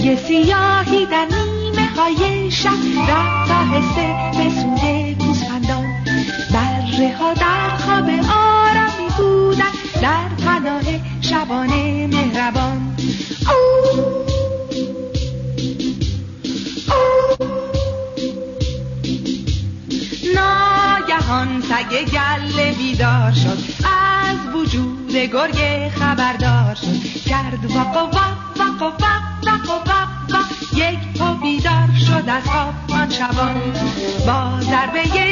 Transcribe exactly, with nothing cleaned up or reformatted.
گرگ سیاهی در نیمه های شب رفت آهسته به سوی گوسفندان. بره ها در خواب آرامی بودن، در پناه شبانه مهربان. او ناگهان سگ گله بیدار شد، از وجود گرگ خبردار شد. کرد واق واق واق واق واق واق واق، یک پا بیدار شد از خواب آن شبان. با ضربه